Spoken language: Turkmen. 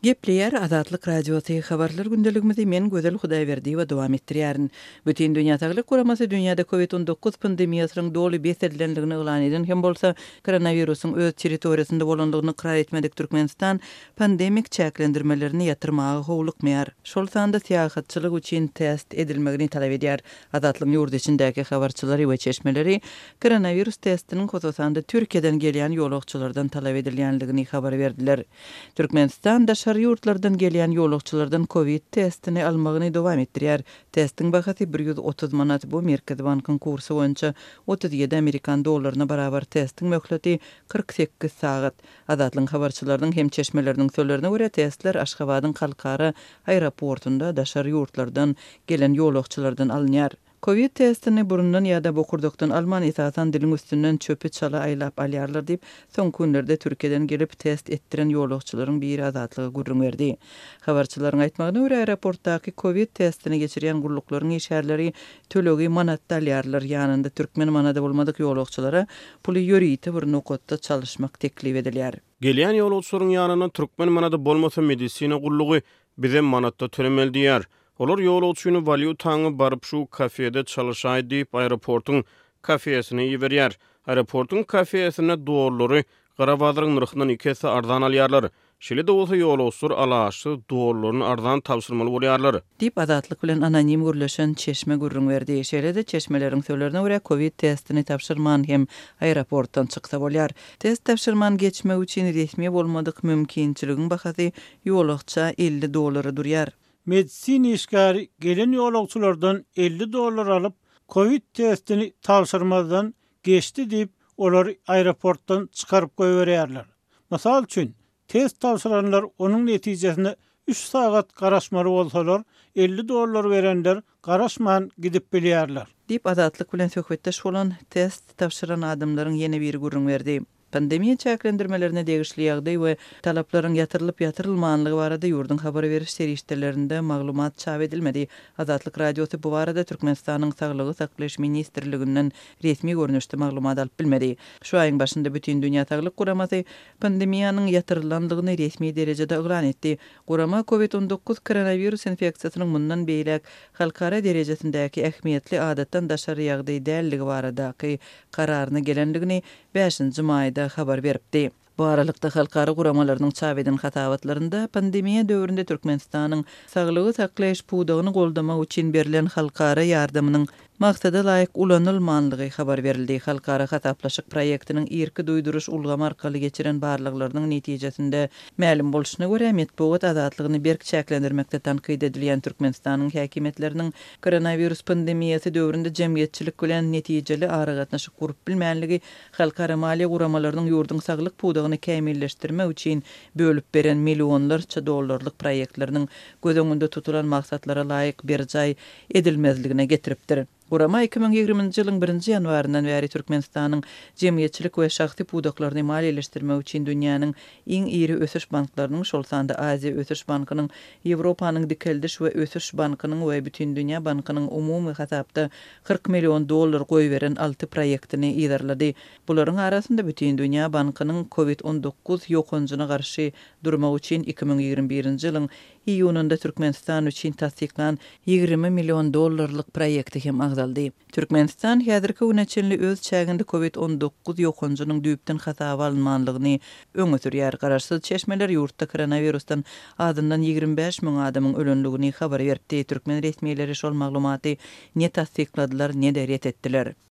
Gepleyer Azatlyk Radiosu habarlar gündeligimizi men Gözel Hudaýberdi we dowam etdirýärin. Bütün dünýä Saglyk Guramasy dünýäde COVID-19 pandemiýasynyň doly besedlenligini elan eden hem bolsa koronawirusyň öz territoriýasynda bolanlygyny krar etmedik Türkmenistan pandemik çäklendirmelerini ýatyrmagy howlukmaýar. Şol sanda syýasatçylyk üçin test edilmegini talap edýär. Azatlyk ýurdu içindäki habarçylary we çeşmeleri koronawirus testiniň hosasanda Türkiýeden gelýän ýolagçylardan talap edilýänligini habar berdiler. Türkmenistan yurtlardan gelýän ýolagçylardan COVID testini almagyny dowam etdirýär. Testiň bahasy 130 manat. Bu Merkez Bankyň kursy boýunça 37 Amerikan dollaryna barabar testiň möhleti 48 sagat. Azatlyk habarçylarynyň hem çeşmeleriniň sözlerine görä testler Aşgabatyň halkara aeroportunda daşary ýurtlardan gelen ýolagçylardan alınýar. COVID testini burundan ýa-da bokurdukdan alman esasan diliň üstünden çöpü çala aýlap alýarlar diýip soň günlerde Türkiýeden gelip test etdiren ýolagçylaryň bir azatlygy gurrun berdi. Habarçylaryň aýtmagyna görä aeroportdaky COVID testini geçirýän gurluklaryň işärleri tölegi manatda alýarlar. Ýanynda türkmen manada bolmadyk ýolagçylara puly ýörýti bir nokatda çalışmak teklip edilýär. Gelýän ýolagçylaryň ýanyna türkmen manada bolmasa medisina gurlugy bize manatda tölemeli diýär. Olar ýolagçyny valyutaňy baryp şu kafede çalışaý diýip aeroportyň kafesine ýeberýär. Aeroportyň kafesine dolary Garabazyň nyrkyndan 2 hesse arzan alýarlar. Şeýle de bolsa ýolagçylar alaşy dolary arzan tapşyrmaly bolýarlar. Dip azatlyk bilen anonim gürleşen çeşme gurrun berdi. Şeýle de çeşmeleriň söýlerine görä COVID testini tapşyrman hem aeroportdan çyksa bolýar. Test tapşyrman geçmek üçin resmi bolmadyk mümkinçiligiň bahasy ýolagça $50 durýar. Medisin işgari gelen ýolagçylardan $50 alıp COVID testini tapşyrmadan geçdi diýip olar aeroportdan çykaryp goýberýärler. Masal üçin test tapşyranlar onuň netijesinde 3 sagat garaşmaly bolsalar $50 berenler garaşman gidip bilýärler. Dip azatlyk bilen söhbetdeş bolan test tapşyran adamlaryň ýene bir gurrun berdi. Pandemiýa çäklendirmelerine degişli ýagdaý we talaplaryň ýatyrylyp ýatyrylmanlygy barada ýurdun habar beriş serişdelerinde maglumat çap edilmedi. Azatlyk Radiosu bu barada Türkmenistanyň Saglygy saklaýyş ministrliginden resmi görnüşde maglumat alyp bilmedi. Şu aýyň başynda bütün dünýä Saglyk Guramasy pandemiýanyň ýatyrylandygyny resmi derejede elan etdi. Gurama COVID-19 koronawirus infeksiýasynyň mundan beýlek halkara derejesindäki ähmiýetli adatdan daşary ýagdaý dälligi baradaky kararyna gelendigini 5-nji maýda habar beripdi. Bu aralykda halkara guramalarynyň çap eden hatabatlarynda pandemiýa döwründe Türkmenistanyň saglygy saklaýyş puwdagyny goldamak üçin berilen halkara ýardamynyň maksada laýyk ulanylmanlygy habar berildi. Halkara hataplaşyk proýektiniň irki duýduruş ulgamy arkaly geçiren barlyklarynyň netijesinde ma'lum bolşyna görä medeniýet azatlygyny berk çäklendirmekde tanqid edilýän Türkmenistanyň häkimetleriniň koronavirus pandemiýasy döwründe jemgyýetçilik bilen netijeli aragatnaşyk gurup bilmänligi halkara maliýe guramalarynyň ýurdun saglyk puwdagyny kämilleşdirmek üçin bölüp beren millionlarça dollarlyk proýektleriniň göz öňünde tutulan maksatlara laýyk berjay edilmezligine getiripdir. Gurama 2020-nji ýylyň 1-nji ýanwaryndan bäri Türkmenistanyň jemgyýetçilik we şahsy puwdaklaryny maliýeleşdirmek üçin dünýäniň iň iri ösüş banklarynyň şol sanda Aziýa Ösüş bankynyň, Ýewropanyň Dikeldiş we Ösüş bankynyň we bütün dünýä bankynyň umumy hasapda $40 million goýberen 6 proýektini ýerledi. Bularyň arasynda bütün dünýä bankynyň COVID-19 ýokunjyna garşy durmak üçin 2021-nji ýylyň iýununda Türkmenistan üçin tasdiklan $20 million proýekti hem agzaldy. Türkmenistan häzirki güneçenli öz çäginde COVID-19 ýokunjynyň düýpden hasaba alınmanlygyny öňe sürýär. Garaşsyz çeşmeler ýurtda koronavirusdan adyndan 25 000 adamyň ölenligini habar berdi. Türkmen resmiýetleri şol maglumaty ne tasdikladylar, ne de ret etdiler.